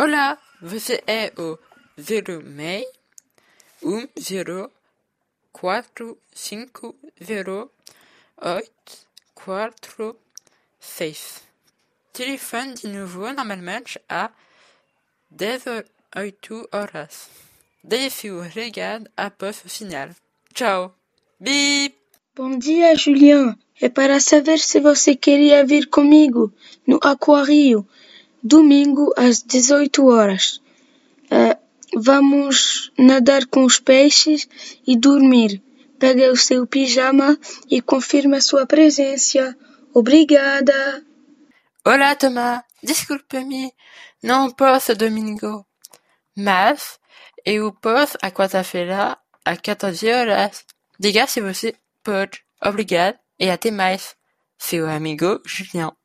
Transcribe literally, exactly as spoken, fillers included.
Olá, você é o zero seis um zero quatro cinco zero oito quatro seis. Telefone de novo normalmente a dezoito horas. Deixe o recado após o sinal. Tchau. Bip. Bom dia, Julian. É para saber se você queria vir comigo no aquário, domingo às dezoito horas. Uh, vamos nadar com os peixes e dormir. Pegue o seu pijama e confirme a sua presença. Obrigada. Olá, Thomas. Desculpe-me, não posso domingo, mas eu posso a quarta-feira às quatorze horas. Diga se você pode. Obrigado e até mais. Seu amigo Julian.